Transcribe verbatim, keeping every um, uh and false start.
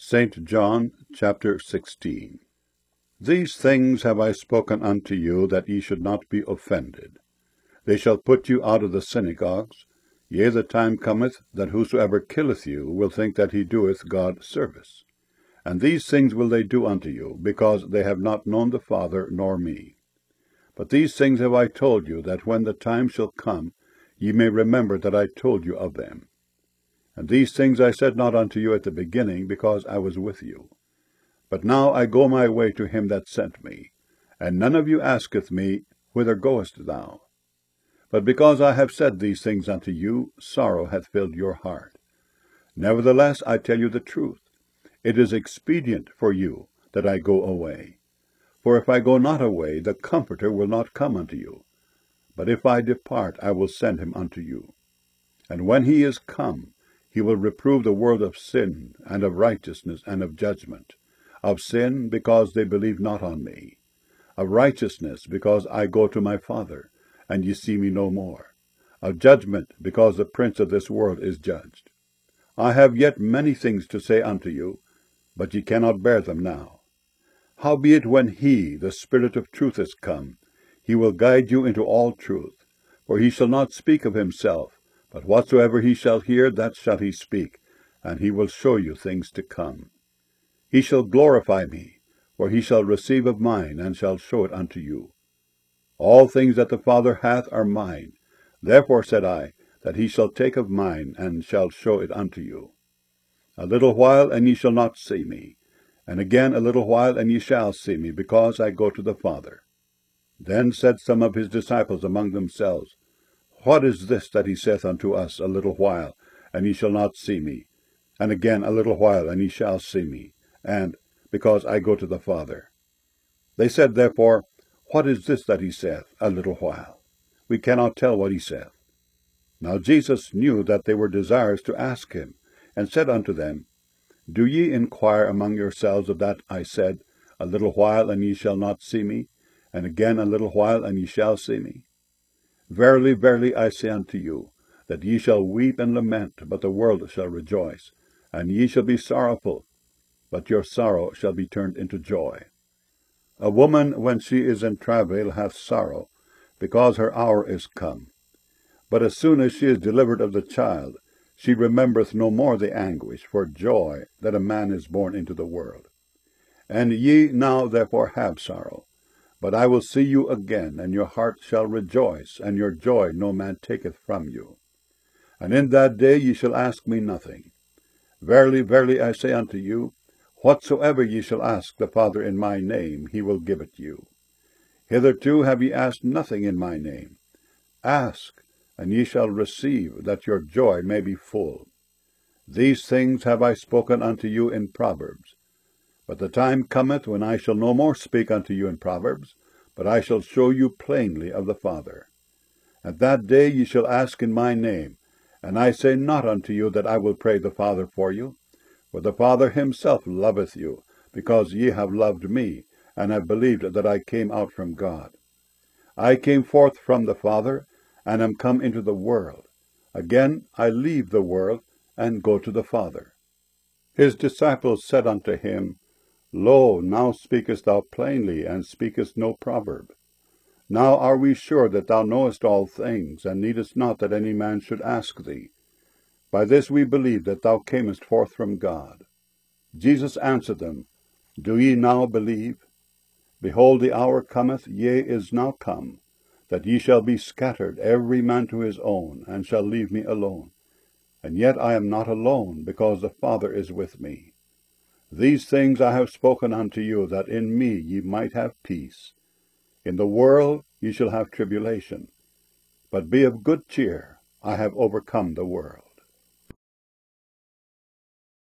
Saint John chapter sixteen. These things have I spoken unto you, that ye should not be offended. They shall put you out of the synagogues. Yea, the time cometh, that whosoever killeth you will think that he doeth God service. And these things will they do unto you, because they have not known the Father nor me. But these things have I told you, that when the time shall come, ye may remember that I told you of them. And these things I said not unto you at the beginning, because I was with you. But now I go my way to him that sent me, and none of you asketh me, Whither goest thou? But because I have said these things unto you, sorrow hath filled your heart. Nevertheless I tell you the truth. It is expedient for you that I go away. For if I go not away, the Comforter will not come unto you. But if I depart, I will send him unto you. And when he is come, he will reprove the world of sin, and of righteousness, and of judgment. Of sin, because they believe not on me. Of righteousness, because I go to my Father, and ye see me no more. Of judgment, because the prince of this world is judged. I have yet many things to say unto you, but ye cannot bear them now. Howbeit when he, the Spirit of truth, is come, he will guide you into all truth. For he shall not speak of himself, but whatsoever he shall hear, that shall he speak, and he will show you things to come. He shall glorify me, for he shall receive of mine, and shall show it unto you. All things that the Father hath are mine. Therefore said I, that he shall take of mine, and shall show it unto you. A little while, and ye shall not see me. And again a little while, and ye shall see me, because I go to the Father. Then said some of his disciples among themselves, What is this that he saith unto us, A little while, and ye shall not see me? And again a little while, and ye shall see me. And, Because I go to the Father. They said therefore, What is this that he saith, A little while? We cannot tell what he saith. Now Jesus knew that they were desirous to ask him, and said unto them, Do ye inquire among yourselves of that I said, A little while, and ye shall not see me? And again a little while, and ye shall see me? Verily, verily, I say unto you, that ye shall weep and lament, but the world shall rejoice. And ye shall be sorrowful, but your sorrow shall be turned into joy. A woman, when she is in travail, hath sorrow, because her hour is come. But as soon as she is delivered of the child, she remembereth no more the anguish for joy that a man is born into the world. And ye now therefore have sorrow, but I will see you again, and your heart shall rejoice, and your joy no man taketh from you. And in that day ye shall ask me nothing. Verily, verily, I say unto you, Whatsoever ye shall ask the Father in my name, he will give it you. Hitherto have ye asked nothing in my name. Ask, and ye shall receive, that your joy may be full. These things have I spoken unto you in Proverbs. But the time cometh when I shall no more speak unto you in Proverbs, but I shall show you plainly of the Father. At that day ye shall ask in my name, and I say not unto you that I will pray the Father for you, for the Father himself loveth you, because ye have loved me, and have believed that I came out from God. I came forth from the Father, and am come into the world. Again I leave the world, and go to the Father. His disciples said unto him, Lo, now speakest thou plainly, and speakest no proverb. Now are we sure that thou knowest all things, and needest not that any man should ask thee. By this we believe that thou camest forth from God. Jesus answered them, Do ye now believe? Behold, the hour cometh, yea, is now come, that ye shall be scattered, every man to his own, and shall leave me alone. And yet I am not alone, because the Father is with me. These things I have spoken unto you, that in me ye might have peace. In the world ye shall have tribulation. But be of good cheer, I have overcome the world.